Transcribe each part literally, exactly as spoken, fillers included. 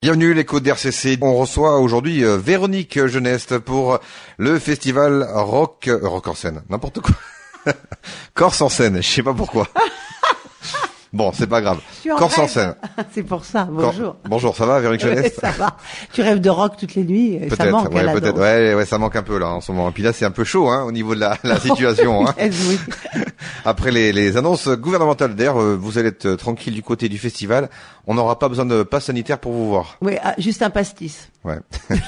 Bienvenue l'écho d'R C C. On reçoit aujourd'hui euh, Véronique Geneste pour le festival Rock euh, Rock en scène, n'importe quoi. Corse en scène, je sais pas pourquoi. Bon, c'est pas grave. Corse en scène. C'est pour ça. Bonjour. Cor- Bonjour, ça va Véronique Geneste? Ouais, ça va. Tu rêves de rock toutes les nuits et peut-être, ça manque ouais, à la peut-être. danse. Ouais, ouais, ça manque un peu là en ce moment. Et puis là, c'est un peu chaud hein, au niveau de la, la situation. Hein. Oui. Après les, les annonces gouvernementales, d'ailleurs, euh, vous allez être tranquille du côté du festival. On n'aura pas besoin de passe sanitaire pour vous voir. Oui, ah, juste un pastis. Ouais.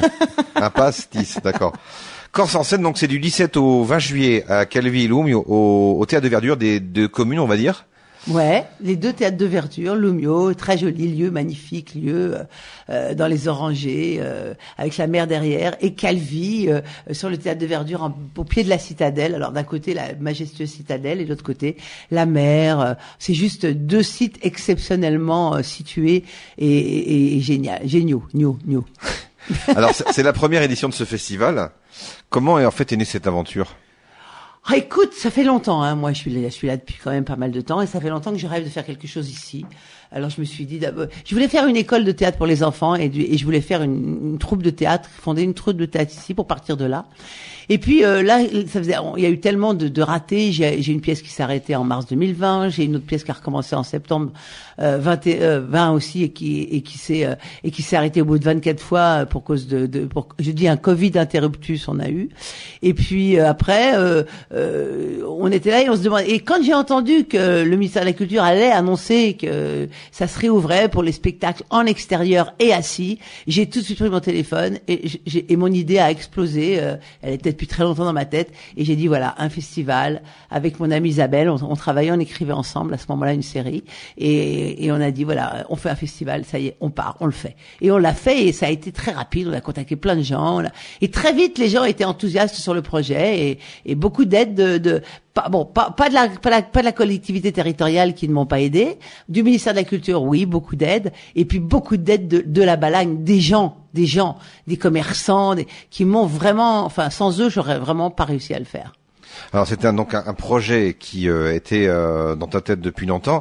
Un pastis, d'accord. Corse en scène, donc c'est du dix-sept au vingt juillet à Calvi-Lumio, au, au théâtre de verdure des deux communes, on va dire. Ouais, les deux théâtres de verdure, Lumio, très joli lieu, magnifique lieu, euh, dans les orangers, euh, avec la mer derrière, et Calvi, euh, sur le théâtre de verdure, en, au pied de la citadelle. Alors d'un côté la majestueuse citadelle et de l'autre côté la mer. Euh, c'est juste deux sites exceptionnellement euh, situés et, et, et génial, géniaux, gno, gno. Alors c'est, c'est la première édition de ce festival. Comment en fait est née cette aventure? Ah, écoute, ça fait longtemps, hein. Moi, je suis là, je suis là depuis quand même pas mal de temps, et ça fait longtemps que je rêve de faire quelque chose ici. Alors, je me suis dit, d'abord, je voulais faire une école de théâtre pour les enfants, et, du, et je voulais faire une, une troupe de théâtre, fonder une troupe de théâtre ici pour partir de là. Et puis euh, là, ça faisait, il y a eu tellement de, de ratés. J'ai, j'ai une pièce qui s'est arrêtée en mars deux mille vingt. J'ai une autre pièce qui a recommencé en septembre euh, vingt, euh, vingt aussi, et qui et qui s'est euh, et qui s'est arrêtée au bout de vingt-quatre fois pour cause de, de pour, je dis un Covid interruptus on a eu. Et puis euh, après, euh, euh, on était là et on se demandait. Et quand j'ai entendu que le ministère de la Culture allait annoncer que ça se réouvrait pour les spectacles en extérieur et assis, j'ai tout de suite pris mon téléphone et, j'ai, et mon idée a explosé. Euh, elle était depuis très longtemps dans ma tête, et j'ai dit voilà, un festival avec mon amie Isabelle, on, on travaillait, on écrivait ensemble à ce moment-là une série, et, et on a dit voilà, on fait un festival, ça y est, on part, on le fait. Et on l'a fait, et ça a été très rapide, on a contacté plein de gens, on a, et très vite les gens étaient enthousiastes sur le projet, et, et beaucoup d'aide de, de pas, bon, pas, pas de la, pas, la, pas de la collectivité territoriale qui ne m'ont pas aidé, du ministère de la Culture, oui, beaucoup d'aide, et puis beaucoup d'aide de, de la Balagne, des gens, des gens, des commerçants, des, qui m'ont vraiment, enfin, sans eux, j'aurais vraiment pas réussi à le faire. Alors c'était un, donc un, un projet qui euh, était euh, dans ta tête depuis longtemps.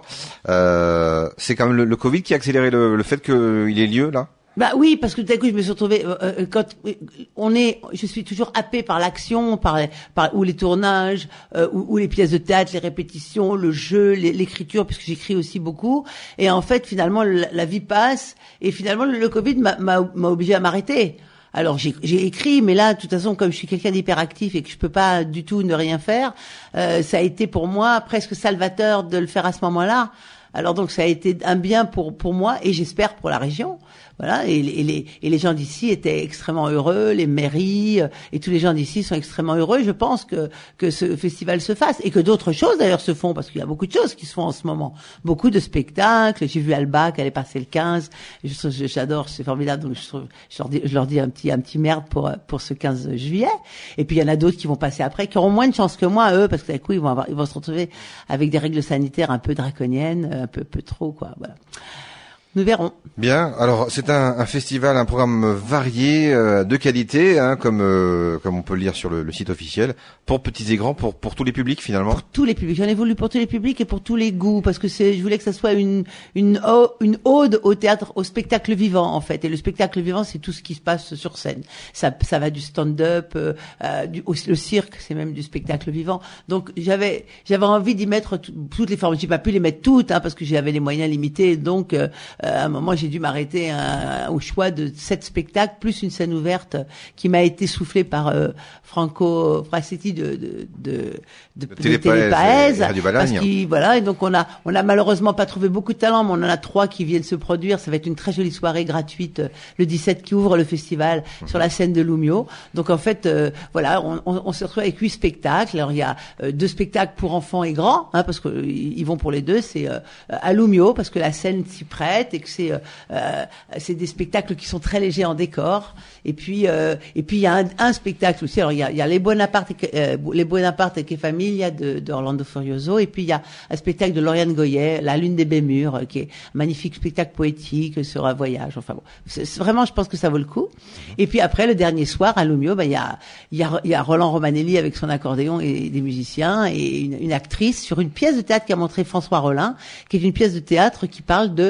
Euh, c'est quand même le, le Covid qui a accéléré le, le fait qu'il ait lieu là. Bah oui, parce que tout à coup je me suis retrouvée euh, quand on est, je suis toujours happée par l'action, par, par ou les tournages, euh, ou, ou les pièces de théâtre, les répétitions, le jeu, les, l'écriture, puisque j'écris aussi beaucoup. Et en fait, finalement, la, la vie passe, et finalement, le, le Covid m'a, m'a, m'a obligée à m'arrêter. Alors j'ai, j'ai écrit, mais là, de toute façon, comme je suis quelqu'un d'hyperactif et que je peux pas du tout ne rien faire, euh, ça a été pour moi presque salvateur de le faire à ce moment-là. Alors donc ça a été un bien pour pour moi, et j'espère pour la région. Voilà, et, et les et les gens d'ici étaient extrêmement heureux, les mairies euh, et tous les gens d'ici sont extrêmement heureux. Je pense que que ce festival se fasse, et que d'autres choses d'ailleurs se font, parce qu'il y a beaucoup de choses qui se font en ce moment, beaucoup de spectacles. J'ai vu Alba qui allait passer le quinze. Je, j'adore, c'est formidable. Donc je, trouve, je leur dis je leur dis un petit un petit merde pour pour ce quinze juillet. Et puis il y en a d'autres qui vont passer après, qui auront moins de chance que moi, eux, parce que d'un coup ils vont avoir, ils vont se retrouver avec des règles sanitaires un peu draconiennes, un peu peu trop quoi. Voilà. Nous verrons. Bien. Alors, c'est un, un festival, un programme varié, euh, de qualité, hein, comme euh, comme on peut le lire sur le, le site officiel, pour petits et grands, pour pour tous les publics finalement. Pour tous les publics. J'en ai voulu pour tous les publics et pour tous les goûts, parce que c'est, je voulais que ça soit une une une ode au théâtre, au spectacle vivant en fait. Et le spectacle vivant, c'est tout ce qui se passe sur scène. Ça ça va du stand-up, euh, euh, du au, le cirque, c'est même du spectacle vivant. Donc j'avais j'avais envie d'y mettre tout, toutes les formes. J'ai pas pu les mettre toutes, hein, parce que j'avais les moyens limités. Donc euh, à un moment, j'ai dû m'arrêter à, au choix de sept spectacles, plus une scène ouverte qui m'a été soufflée par euh, Franco Frasetti de de de, de, de Télépaèse, parce qu'il voilà. Et donc on a on a malheureusement pas trouvé beaucoup de talents, mais on en a trois qui viennent se produire. Ça va être une très jolie soirée gratuite euh, le dix-sept qui ouvre le festival mmh. sur la scène de Lumio. Donc en fait, euh, voilà, on, on, on se retrouve avec huit spectacles. Alors il y a euh, deux spectacles pour enfants et grands, hein, parce que ils vont pour les deux. C'est euh, à Lumio parce que la scène s'y prête et que c'est euh, c'est des spectacles qui sont très légers en décor. Et puis euh, et puis il y a un, un spectacle aussi. Alors il y a, il y a les Bonaparte euh, les Bonaparte et que Famiglia de, de Orlando Furioso, et puis il y a un spectacle de Lauriane Goyet, La Lune des Bémurs, euh, qui est un magnifique spectacle poétique sur un voyage. Enfin bon, c'est, c'est vraiment, je pense que ça vaut le coup. Et puis après, le dernier soir à Lumio, ben il y a il y a il y a Roland Romanelli avec son accordéon et des musiciens et une, une actrice sur une pièce de théâtre qu'a montré François Rollin, qui est une pièce de théâtre qui parle de Django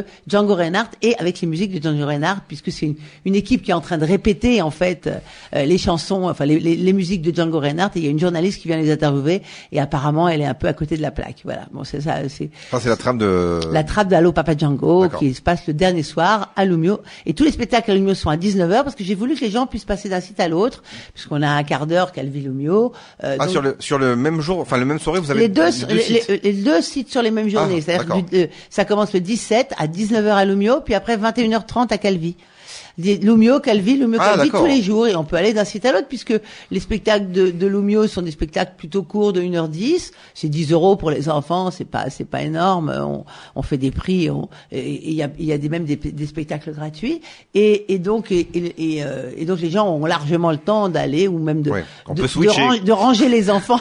Django Reinhardt et avec les musiques de Django Reinhardt, puisque c'est une, une équipe qui est en train de répéter en fait euh, les chansons, enfin les, les, les musiques de Django Reinhardt, et il y a une journaliste qui vient les interviewer, et apparemment elle est un peu à côté de la plaque. Voilà, bon c'est ça, c'est. Enfin, c'est la trame de. La trame d'Allo Papa Django, D'accord. qui se passe le dernier soir à Lumio, et tous les spectacles à Lumio sont à dix-neuf heures, parce que j'ai voulu que les gens puissent passer d'un site à l'autre, puisqu'on a un quart d'heure Calvi Lumio. Euh, Ah, donc, sur le sur le même jour, enfin le même soirée, vous avez les deux, les deux les, sites. les- les deux sites sur les mêmes journées. Ah, C'est-à-dire d'accord. que du- euh, ça commence le dix-sept à dix-neuf heures à Lumio, puis après vingt et une heures trente à Calvi. Des- Lumio, Calvi, Lumio, Ah, Calvi d'accord. tous les jours, et on peut aller d'un site à l'autre, puisque les spectacles de, de Lumio sont des spectacles plutôt courts de une heure dix. C'est dix euros pour les enfants, c'est pas c'est pas énorme. On, on fait des prix, on- et il y a il y a des, même des, des spectacles gratuits, et, et donc et, et, et, euh, et donc les gens ont largement le temps d'aller, ou même de Ouais, on de, peut de, switcher. ran- de ranger les enfants.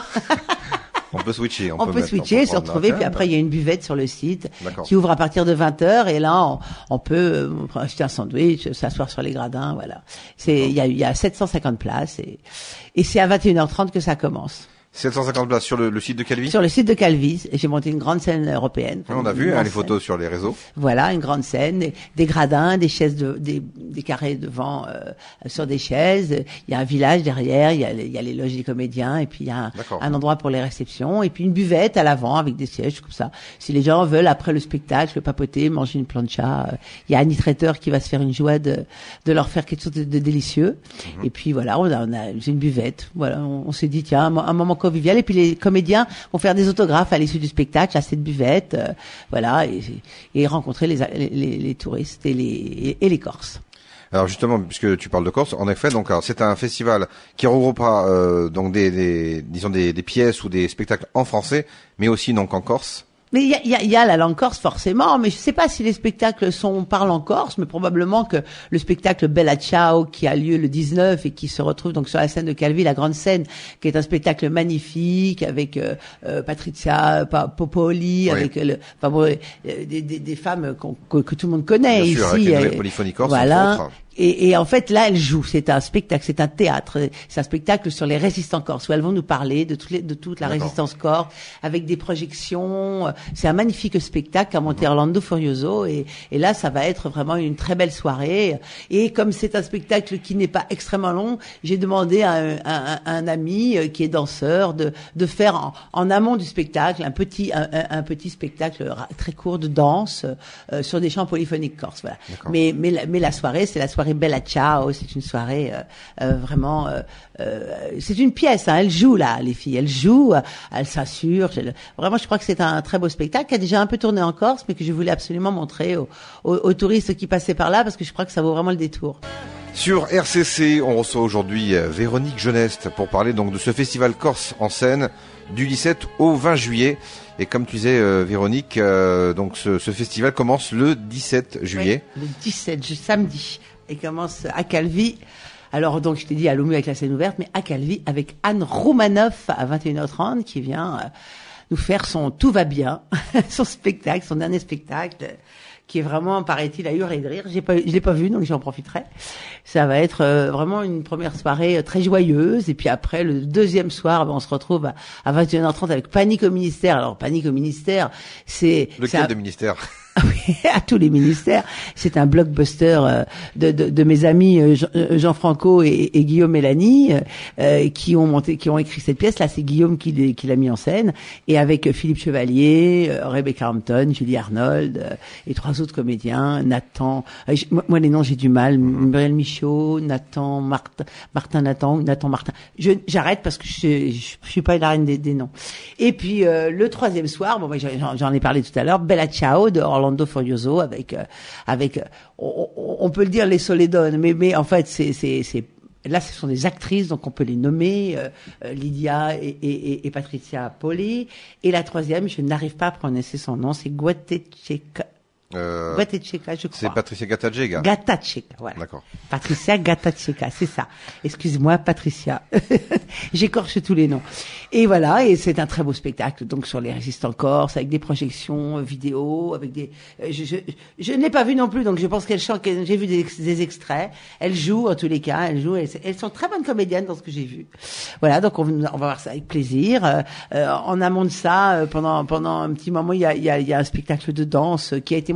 On peut switcher. On, On, peut, mettre- switcher, on peut se prendre retrouver, la puis table. après il y a une buvette sur le site D'accord. qui ouvre à partir de vingt heures, et là on, on peut euh, on peut acheter un sandwich, s'asseoir sur les gradins, voilà. C'est il y a il y a sept cent cinquante places, et et c'est à vingt et une heures trente que ça commence. sept cent cinquante places sur le, le site de Calvi. Sur le site de Calvi, j'ai monté une grande scène européenne. Ouais, on a Une vu hein, grande les photos sur les réseaux. scène. Voilà, une grande scène, des, des gradins, des chaises, de, des, des carrés devant euh, sur des chaises. Il y a un village derrière, il y a, il y a les loges des comédiens, et puis il y a un, D'accord. un endroit pour les réceptions, et puis une buvette à l'avant avec des sièges comme ça. Si les gens veulent après le spectacle papoter, manger une plancha, euh, il y a Annie Traiteur qui va se faire une joie de, de leur faire quelque chose de, de délicieux. Mhm. Et puis voilà, on a, on a c'est une buvette. Voilà, on, on s'est dit tiens un, mo- un moment convivial, et puis les comédiens vont faire des autographes à l'issue du spectacle à cette buvette, euh, voilà, et, et rencontrer les, les, les, les touristes et les, et les Corses. Alors justement, puisque tu parles de Corse, en effet, donc alors, c'est un festival qui regroupera euh, donc des, des disons des, des pièces ou des spectacles en français, mais aussi donc en Corse. Mais il y a, il y, a, il y a la langue corse forcément, mais je sais pas si les spectacles sont parlent en corse, mais probablement que le spectacle Bella Ciao qui a lieu le dix-neuf et qui se retrouve donc sur la scène de Calvi, la grande scène, qui est un spectacle magnifique avec euh, euh, Patrizia Pa- Popoli, Oui. avec le, enfin bon, euh, des, des, des femmes qu'on- que, que tout le monde connaît Bien sûr, ici. avec les euh, nouvelles polyphonies corses, voilà. entre autres. Et, et en fait, là, elles jouent. C'est un spectacle, c'est un théâtre. C'est un spectacle sur les résistants corses, où elles vont nous parler de, toutes les, de toute la D'accord. résistance corse, avec des projections. C'est un magnifique spectacle qu'a monté Orlando Furioso. Et, et là, ça va être vraiment une très belle soirée. Et comme c'est un spectacle qui n'est pas extrêmement long, j'ai demandé à un, à un- à un ami euh, qui est danseur de, de faire en, en amont du spectacle un petit, un, un- un petit spectacle ra- très court de danse euh, sur des chants polyphoniques corses. Voilà. D'accord. Mais, mais, la, mais la soirée, c'est la soirée Bella Ciao. C'est une soirée euh, euh, vraiment. Euh, euh, c'est une pièce. Hein, elles jouent là, les filles. Elles jouent. euh, Elles s'assurent. Je- Vraiment, je crois que c'est un très beau spectacle qui a déjà un peu tourné en Corse, mais que je voulais absolument montrer aux, aux, aux touristes qui passaient par là, parce que je crois que ça vaut vraiment le détour. Sur R C C, on reçoit aujourd'hui euh, Véronique Geneste pour parler donc de ce festival Corse en scène du dix-sept au vingt juillet. Et comme tu disais, euh, Véronique, euh, donc ce, ce festival commence le dix-sept juillet. Oui, le dix-sept, je- samedi. Et commence à Calvi. Alors, donc, je t'ai dit à Lomu avec la scène ouverte, mais à Calvi avec Anne Roumanoff à vingt et une heures trente qui vient euh, nous faire son Tout va bien, son spectacle, son dernier spectacle, euh, qui est vraiment, paraît-il, à hurler de rire. J'ai pas, je l'ai pas vu, donc j'en profiterai. Ça va être euh, vraiment une première soirée euh, très joyeuse. Et puis après, le deuxième soir, ben, on se retrouve à, à vingt et une heures trente avec Panique au ministère. Alors, Panique au ministère, c'est... c'est Lequel un- de ministère? Ah oui, à tous les ministères. C'est un blockbuster euh, de, de, de mes amis euh, Jean, euh, Jean Franco et, et Guillaume Mélanie euh, qui ont monté, qui ont écrit cette pièce. Là, c'est Guillaume qui, l'est- qui l'a mis en scène, et avec euh, Philippe Chevalier, euh, Rebecca Hampton, Julie Arnold euh, et trois autres comédiens. Nathan, euh, j- moi, moi, les noms j'ai du mal. Muriel Michaud, Nathan, Martin, Martin Nathan, Nathan Martin. Je, j'arrête parce que je, je, je suis pas la reine des, des noms. Et puis euh, le troisième soir, bon, moi, j'en, j'en ai parlé tout à l'heure, Bella Ciao de Orlando Furioso avec euh, avec euh, on, on- on peut le dire les Soledone, mais mais en fait c'est c'est c'est là ce sont des actrices, donc on peut les nommer euh, euh, Lydia et, et, et, et Patricia Poli. Et la troisième, je n'arrive pas à prononcer son nom, c'est Guatecheka. Euh, Guatecheka, je crois. c'est Patricia Gattagega. Gatacheka, voilà. D'accord. Patricia Gatacheka, c'est ça. Excuse-moi, Patricia. J'écorche tous les noms. Et voilà, et c'est un très beau spectacle, donc sur les résistants corses, avec des projections euh, vidéo, avec des. euh, je je, je ne l'ai pas vu non plus, donc je pense qu'elle chante. qu'elle- J'ai vu des, ex- des extraits. Elle joue en tous les cas. Elle joue. Elles, elles sont très bonnes comédiennes dans ce que j'ai vu. Voilà, donc on, on va voir ça avec plaisir. Euh, euh, en amont de ça, euh, pendant pendant un petit moment, il y a il y a, il y a un spectacle de danse euh, qui a été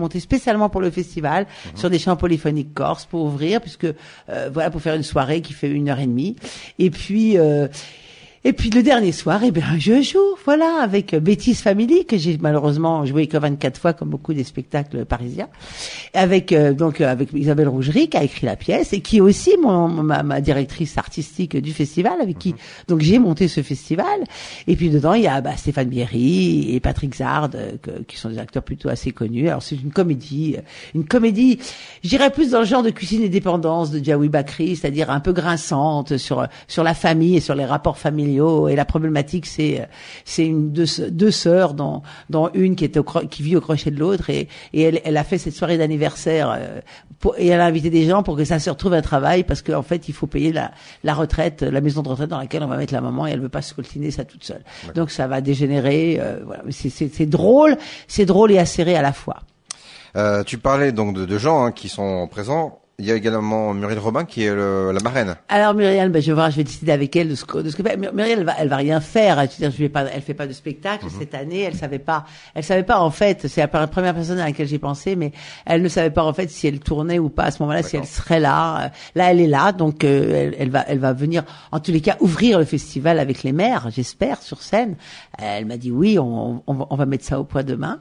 monté spécialement pour le festival mmh. sur des chants polyphoniques corses pour ouvrir, puisque euh, voilà, pour faire une soirée qui fait une heure et demie. Et puis euh, Et puis le dernier soir, eh bien, je joue, voilà, avec Betty's Family, que j'ai malheureusement joué que vingt-quatre fois, comme beaucoup des spectacles parisiens, avec euh, donc avec Isabelle Rougerie, qui a écrit la pièce, et qui est aussi mon, ma, ma directrice artistique du festival, avec qui donc j'ai monté ce festival. Et puis dedans, il y a bah, Stéphane Bierry et Patrick Zard, euh, que, qui sont des acteurs plutôt assez connus. Alors c'est une comédie, une comédie, je dirais plus dans le genre de Cuisine et dépendance de Djaoui Bakri, c'est-à-dire un peu grinçante sur sur la famille et sur les rapports familiaux. Et la problématique, c'est c'est une deux, deux sœurs, dont dont une qui est au, qui vit au crochet de l'autre, et et elle elle a fait cette soirée d'anniversaire euh, pour, et elle a invité des gens pour que sa sœur trouve un travail, parce qu'en fait il faut payer la la retraite, la maison de retraite dans laquelle on va mettre la maman, et elle veut pas se coltiner ça toute seule. Ouais. Donc ça va dégénérer. Euh, voilà, c'est c'est c'est drôle, c'est drôle et acéré à la fois. Euh, tu parlais donc de, de gens hein, qui sont présents. Il y a également Muriel Robin qui est le, la marraine. Alors Muriel, ben je vais voir, je vais décider avec elle de ce que de ce que Muriel, elle va elle va rien faire. C'est-à-dire, je vais pas, elle fait pas de spectacle mm-hmm. cette année. Elle savait pas, elle savait pas en fait. C'est la première personne à laquelle j'ai pensé, mais elle ne savait pas en fait si elle tournait ou pas à ce moment-là, D'accord. si elle serait là. Là, elle est là, donc euh, elle, elle va elle va venir en tous les cas ouvrir le festival avec les maires, j'espère, sur scène. Elle m'a dit oui, on, on, on va mettre ça au point demain.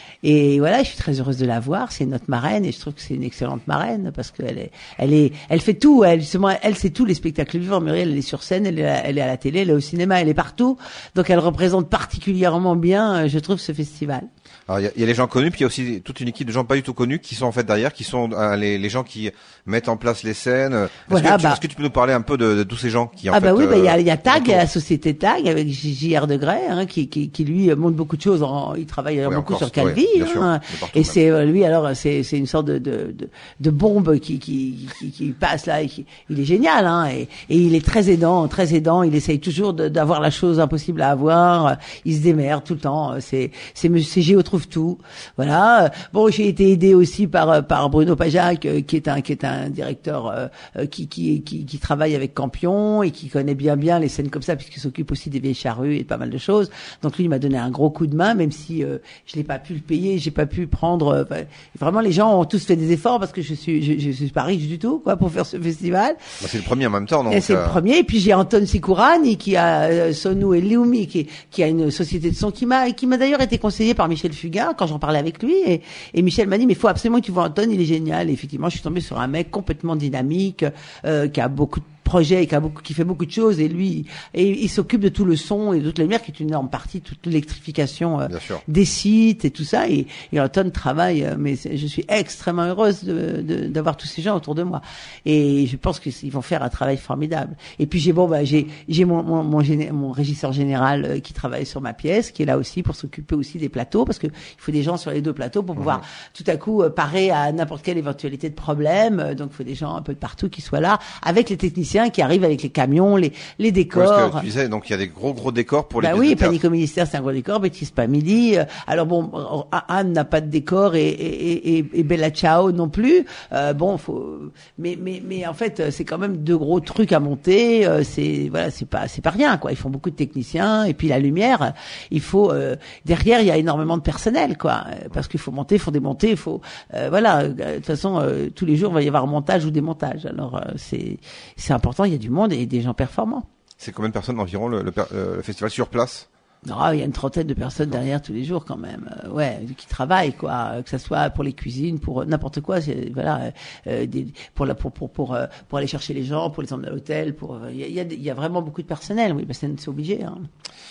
Et voilà, je suis très heureuse de la voir. C'est notre marraine, et je trouve que c'est une excellente marraine, parce qu'elle est, elle est, elle fait tout. Elle, justement, elle, c'est tous les spectacles vivants. Muriel, elle est sur scène, elle est, à, elle est à la télé, elle est au cinéma, elle est partout. Donc, elle représente particulièrement bien, je trouve, ce festival. Alors, il y a, y a les gens connus, puis il y a aussi toute une équipe de gens pas du tout connus qui sont en fait derrière, qui sont euh, les, les gens qui mettent en place les scènes. Est-ce, voilà, que, bah, est-ce que tu peux nous parler un peu de, de tous ces gens qui en ah fait... Ah bah oui, euh, bah il y a, y a Tag, la société Tag, avec J R Degré, hein, qui, qui, qui lui montre beaucoup de choses. En, il travaille oui, beaucoup sur Calvi, oui, hein, et c'est même. lui alors c'est c'est une sorte de de de, de bombe qui qui, qui qui passe là. Et qui, il est génial, hein, et, et il est très aidant, très aidant. Il essaye toujours de, d'avoir la chose impossible à avoir. Il se démerde tout le temps. C'est c'est c'est Géo trouve tout. Voilà. Bon, j'ai été aidé aussi par par Bruno Pajac, qui est un qui est un directeur euh, qui, qui qui qui travaille avec Campion et qui connaît bien bien les scènes comme ça, puisqu'il s'occupe aussi des vieilles charrues et de pas mal de choses. Donc lui, il m'a donné un gros coup de main, même si euh, je l'ai pas pu le payer, j'ai pas pu prendre. Euh, vraiment, les gens ont tous fait des efforts, parce que je suis je, je suis pas riche du tout, quoi, pour faire ce festival. Bah, c'est le premier en même temps, non? Et c'est euh... le premier. Et puis j'ai Anton Sikourani qui a euh, Sonou et Lumi, qui qui a une société de son qui m'a qui m'a d'ailleurs été conseillé par Michel Fugain quand j'en parlais avec lui, et, et Michel m'a dit mais il faut absolument que tu vois Anton, il est génial. Et effectivement, je suis tombée sur un mec complètement dynamique, euh, qui a beaucoup de projets, qui a beaucoup, qui fait beaucoup de choses, et lui, et il s'occupe de tout le son et de toute la lumière, qui est une énorme partie, toute l'électrification euh, des sites et tout ça. Et, et Anton travaille, mais je suis extrêmement heureuse de, de, d'avoir tous ces gens autour de moi. Et je pense qu'ils vont faire un travail formidable. Et puis j'ai bon, bah j'ai j'ai mon mon mon, géné, mon régisseur général euh, qui travaille sur ma pièce, qui est là aussi pour s'occuper aussi des plateaux, parce que il faut des gens sur les deux plateaux pour pouvoir mmh. tout à coup euh, parer à n'importe quelle éventualité de problème. Donc il faut des gens un peu de partout qui soient là, avec les techniciens qui arrivent avec les camions, les les décors. Parce que tu disais, donc il y a des gros gros décors pour les. Bah oui, Panique au ministère, c'est un gros décor. Betty's Family. Alors bon, Anne n'a pas de décor, et et et, et Bella Ciao non plus. Euh, bon, faut. Mais mais mais en fait, c'est quand même deux gros trucs à monter. Euh, c'est voilà, c'est pas c'est pas rien, quoi. Ils font beaucoup de techniciens, et puis la lumière. Il faut euh, derrière, il y a énormément de personnel, quoi, parce qu'il faut monter, il faut démonter, il faut euh, voilà. De toute façon, euh, tous les jours, il va y avoir montage ou démontage. Alors euh, c'est c'est important. Il y a du monde et des gens performants. C'est combien de personnes environ le, le, le festival sur place? Non, il y a une trentaine de personnes derrière tous les jours quand même, euh, ouais, qui travaillent, quoi, que ça soit pour les cuisines, pour n'importe quoi, c'est, voilà, euh, des, pour la pour pour pour euh, pour aller chercher les gens, pour les emmener à l'hôtel, pour il y a il y a, il y a vraiment beaucoup de personnel, oui, parce que c'est obligé. Hein.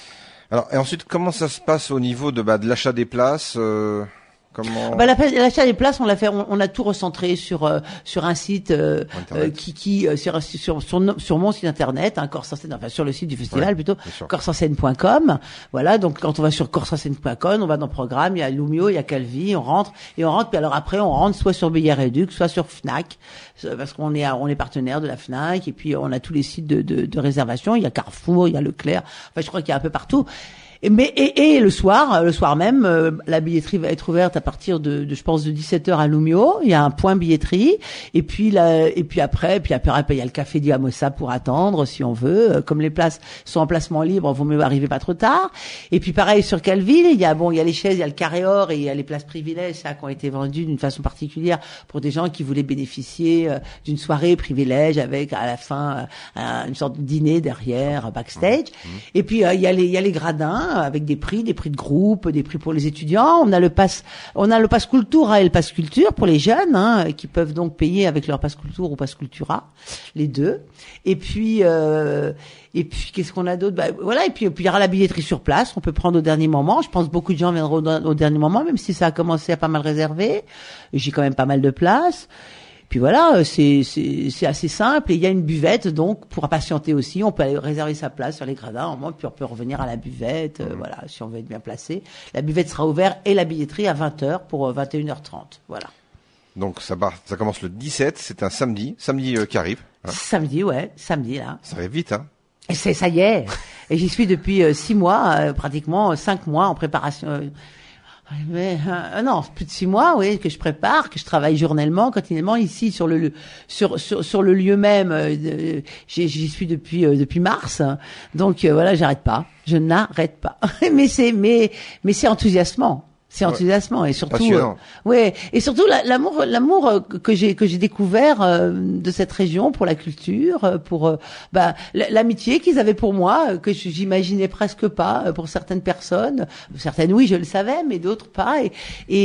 Alors et ensuite, comment ça se passe au niveau de bah de l'achat des places? euh... Comment... Bah, l'achat des places, on l'a fait, on, on a tout recentré sur euh, sur un site euh, euh, qui qui euh, sur, sur sur sur mon site internet, hein, Corse en scène, enfin sur le site du festival, ouais, plutôt corse en scène point com. Voilà, donc quand on va sur corse en scène point com, on va dans programme, il y a Lumio, il y a Calvi, on rentre et on rentre. Puis alors après, on rentre soit sur Billard Réduc, soit sur Fnac, parce qu'on est on est partenaire de la Fnac, et puis on a tous les sites de de, de réservation. Il y a Carrefour, il y a Leclerc. Enfin, je crois qu'il y a un peu partout. Et, mais et, et le soir, le soir même, euh, la billetterie va être ouverte à partir de, de je pense de dix-sept heures à Lumio. Il y a un point billetterie. Et puis là, et puis après, puis après, il y a le café du Hamosa pour attendre si on veut. Comme les places sont en placement libre, vaut mieux arriver pas trop tard. Et puis pareil sur Calville, il y a bon, il y a les chaises, il y a le carré or et il y a les places privilèges, ça qui ont été vendues d'une façon particulière pour des gens qui voulaient bénéficier euh, d'une soirée privilège avec à la fin euh, une sorte de dîner derrière backstage. Mmh. Et puis euh, il y a les il y a les gradins avec des prix, des prix de groupe, des prix pour les étudiants. On a le pass, on a le pass Cultura et le pass Culture pour les jeunes, hein, qui peuvent donc payer avec leur pass Culture ou pass Cultura, les deux. Et puis, euh, et puis qu'est-ce qu'on a d'autre? Bah, voilà. Et puis, puis il y aura la billetterie sur place. On peut prendre au dernier moment. Je pense que beaucoup de gens viendront au, au dernier moment, même si ça a commencé à pas mal réserver. J'ai quand même pas mal de places. Puis voilà, c'est c'est c'est assez simple et il y a une buvette donc pour patienter aussi, on peut aller réserver sa place sur les gradins, au moins puis on peut revenir à la buvette, euh, voilà, si on veut être bien placé. La buvette sera ouverte et la billetterie à vingt heures pour vingt et une heures trente. Voilà. Donc ça part, ça commence le dix-sept, c'est un samedi, samedi euh, qui arrive. Hein. Samedi, ouais, samedi là. Ça arrive vite, hein. Et c'est ça y est. Et j'y suis depuis euh, six mois, euh, pratiquement cinq mois en préparation. Euh, Mais euh, non, plus de six mois, oui, que je prépare, que je travaille journellement, continuellement ici sur le sur sur sur le lieu même. Euh, j'y, j'y suis depuis euh, depuis mars, donc euh, voilà, j'arrête pas, je n'arrête pas. mais c'est mais mais c'est enthousiasmant. C'est enthousiasmant et surtout, euh, ouais, et surtout la, l'amour, l'amour euh, que j'ai que j'ai découvert euh, de cette région pour la culture, euh, pour euh, bah l'amitié qu'ils avaient pour moi, euh, que j'imaginais presque pas euh, pour certaines personnes, certaines oui je le savais, mais d'autres pas, et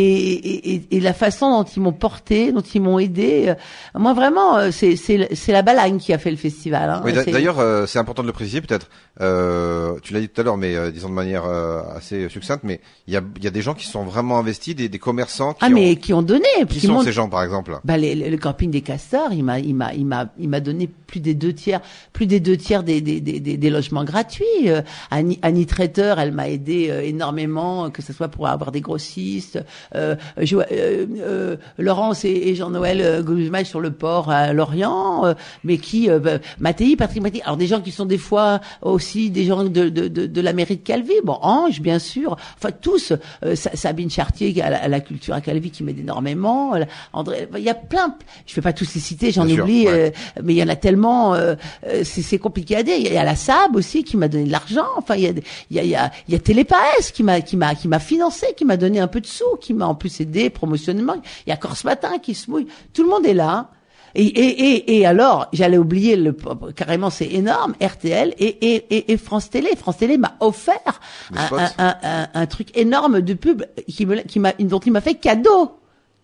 et et, et la façon dont ils m'ont porté, dont ils m'ont aidé, euh, moi vraiment euh, c'est c'est c'est la Balagne qui a fait le festival. Hein, oui, c'est... d'ailleurs euh, c'est important de le préciser peut-être. Euh, tu l'as dit tout à l'heure, mais euh, disons de manière euh, assez succincte, mais il y a il y a des gens qui sont vraiment investis, des, des commerçants qui ah ont, mais qui ont donné. Qui sont ces gens par exemple? Bah les, les, le camping des Castors, il m'a il m'a il m'a il m'a donné plus des deux tiers, plus des deux tiers des des des, des, des logements gratuits. Euh, Annie, Annie Traiteur, elle m'a aidé euh, énormément, que ce soit pour avoir des grossistes. Euh, je, euh, euh, Laurence et, et Jean-Noël euh, Guzman sur le port à Lorient, euh, mais qui euh, bah, Mattei, Patrick Mattei. Alors des gens qui sont des fois aussi des gens de de de, de la mairie de Calvi. Bon, Ange bien sûr. Enfin tous. Euh, Sabine Chartier à la, à la culture à Calvi qui m'aide énormément. André, il y a plein. Je vais pas tous les citer, j'en bien oublie, sûr, ouais. euh, mais il y en a tellement. Euh, c'est, c'est compliqué à dire. Il y a la S A B aussi qui m'a donné de l'argent. Enfin, il y a, il y a, il y a, il y a Télépaes qui m'a, qui m'a, qui m'a financé, qui m'a donné un peu de sous, qui m'a en plus aidé promotionnellement. Il y a Corse Matin qui se mouille. Tout le monde est là. Et, et, et, et alors, j'allais oublier le, carrément, c'est énorme, R T L et, et, et, et France Télé. France Télé m'a offert un, un, un, un, un truc énorme de pub qui me, qui m'a, dont il m'a fait cadeau.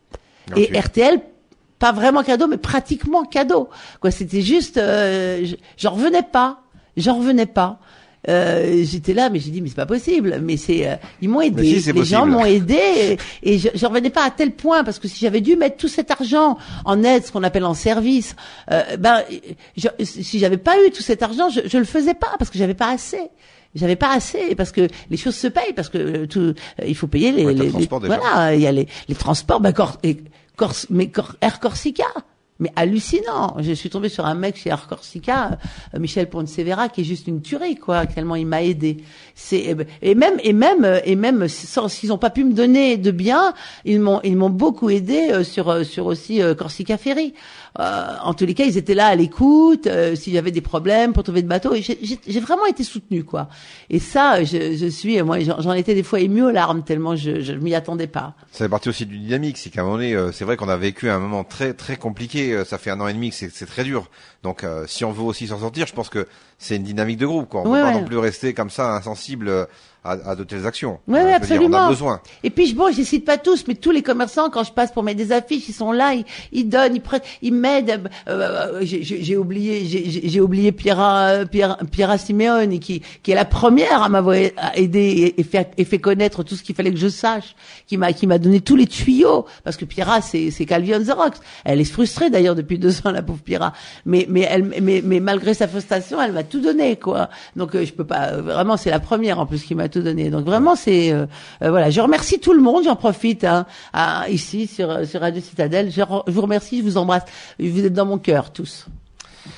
Okay. Et R T L, pas vraiment cadeau, mais pratiquement cadeau. Quoi, c'était juste, euh, j'en revenais pas. J'en revenais pas. Euh, j'étais là, mais j'ai dit mais c'est pas possible. Mais c'est, euh, ils m'ont aidé, si, les possible. gens m'ont aidé, et, et je, je revenais pas à tel point parce que si j'avais dû mettre tout cet argent en aide, ce qu'on appelle en service, euh, ben je, si j'avais pas eu tout cet argent, je, je le faisais pas parce que j'avais pas assez. J'avais pas assez parce que les choses se payent parce que tout, il faut payer les, ouais, les, les voilà, il y a les, les transports, ben Cor, et Corse, mais Cor, Air Corsica. Mais hallucinant. Je suis tombée sur un mec chez Air Corsica, euh, Michel Pontesevera, qui est juste une tuerie, quoi, tellement il m'a aidé. C'est, et même, et même, et même, sans, s'ils ont pas pu me donner de bien, ils m'ont, ils m'ont beaucoup aidé euh, sur, sur aussi euh, Corsica Ferry. Euh, en tous les cas, ils étaient là à l'écoute, euh, s'il y avait des problèmes pour trouver de bateaux. Et j'ai, j'ai, j'ai vraiment été soutenue, quoi. Et ça, je, je suis, moi, j'en, j'en étais des fois émue aux larmes tellement je, je m'y attendais pas. Ça fait partie aussi du dynamique, c'est qu'à un moment donné, euh, c'est vrai qu'on a vécu un moment très, très compliqué. Ça fait un an et demi que c'est, c'est très dur. Donc, euh, si on veut aussi s'en sortir, je pense que c'est une dynamique de groupe, quoi. On ne ouais, peut pas ouais. non plus rester comme ça insensible à, à de telles actions. Oui, euh, oui, absolument. Dire, on a besoin. Et puis bon, je cite pas tous, mais tous les commerçants, quand je passe pour mettre des affiches, ils sont là, ils, ils donnent, ils prêtent, ils m'aident. Euh, j'ai, j'ai, j'ai oublié, j'ai, j'ai oublié Piera, Piera, Piera Simeone, qui, qui est la première à m'avoir aidé et, et fait, et fait connaître tout ce qu'il fallait que je sache, qui m'a, qui m'a donné tous les tuyaux, parce que Piera, c'est, c'est Calvi on the Rocks. Elle est frustrée d'ailleurs depuis deux ans, la pauvre Piera. Mais, mais elle, mais, mais malgré sa frustration, elle m'a tout donné, quoi. Donc euh, je peux pas, euh, vraiment, c'est la première en plus qui m'a tout donné. Donc vraiment, c'est euh, euh, voilà. Je remercie tout le monde. J'en profite hein, à, ici sur sur Radio Citadelle. Je, je vous remercie, je vous embrasse. Vous êtes dans mon cœur tous.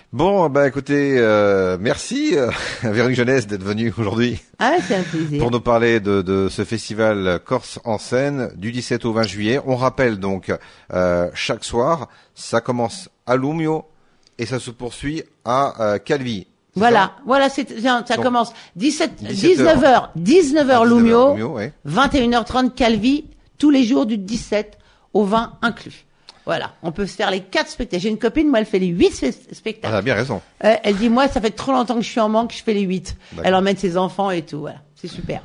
Bon, bah écoutez, euh, merci euh, Véronique Jeunesse d'être venue aujourd'hui. Ah, c'est un plaisir. Pour nous parler de, de ce festival Corse en scène du dix-sept au vingt juillet. On rappelle donc euh, chaque soir, ça commence à Lumio et ça se poursuit à euh, Calvi. Voilà, ça voilà, c'est, ça donc, commence dix-sept, dix-sept dix-neuf heures, dix-neuf heures Lumio, ouais. vingt et une heures trente Calvi, tous les jours du dix-sept au vingt inclus. Voilà, on peut se faire les quatre spectacles. J'ai une copine, moi, elle fait les huit spectacles. Elle a bien raison. Euh, elle dit, moi, ça fait trop longtemps que je suis en manque, je fais les huit. D'accord. Elle emmène ses enfants et tout, voilà, c'est super.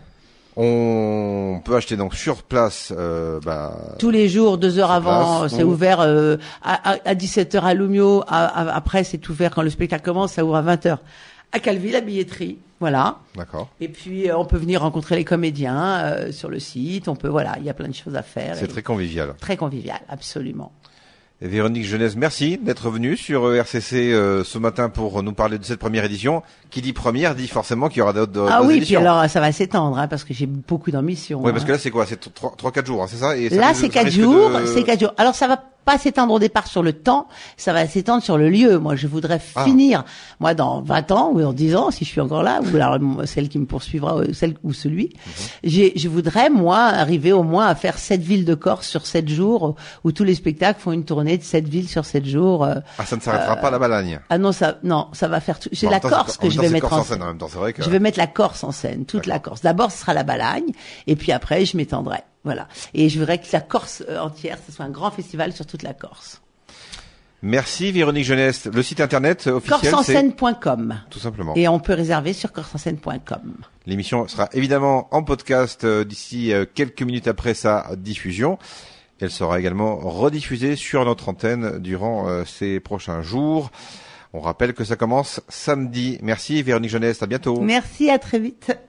On peut acheter donc sur place, euh, bah, tous les jours, deux heures avant, place, c'est ou... ouvert euh, à, à, à dix-sept heures à Lumio. À, à, après, c'est ouvert quand le spectacle commence, ça ouvre à vingt heures. À Calvi, la billetterie, voilà. D'accord. Et puis, euh, on peut venir rencontrer les comédiens euh, sur le site. On peut, voilà, il y a plein de choses à faire. C'est très convivial. Très convivial, absolument. Et Véronique Jeunesse, merci d'être venue sur R C C euh, ce matin pour nous parler de cette première édition. Qui dit première dit forcément qu'il y aura d'autres Ah oui, éditions. puis alors ça va s'étendre, hein, parce que j'ai beaucoup d'ambitions. Oui, hein. parce que là c'est quoi? C'est trois, quatre jours, hein, c'est ça? Et ça Là, risque- c'est ça quatre risque jours, de- c'est quatre jours. Alors, ça va pas s'étendre au départ sur le temps, ça va s'étendre sur le lieu. Moi, je voudrais Ah. finir, moi, dans vingt ans ou en dix ans, si je suis encore là, ou alors celle qui me poursuivra, euh, celle ou celui, Mhm. j'ai, je voudrais, moi, arriver au moins à faire sept villes de Corse sur sept jours, où tous les spectacles font une tournée de sept villes sur sept jours. euh. Ah, ça ne s'arrêtera pas à la Balagne. Ah non, ça, non, ça va faire tout. C'est Bon, en la même temps, Corse c'est- en que même je temps, vais c'est mettre Corse en en scène scène. en même temps, c'est vrai que. Je vais mettre la Corse en scène, toute la Corse. D'abord, ce sera la Balagne, et puis après, je m'étendrai. Voilà. Et je voudrais que la Corse euh, entière, ce soit un grand festival sur toute la Corse. Merci Véronique Jeunesse. Le site internet officiel corse en c'est scène point com. tout simplement. Et on peut réserver sur corse en scène point com. L'émission sera évidemment en podcast euh, d'ici euh, quelques minutes après sa diffusion. Elle sera également rediffusée sur notre antenne durant euh, ces prochains jours. On rappelle que ça commence samedi. Merci Véronique Jeunesse, à bientôt. Merci, à très vite.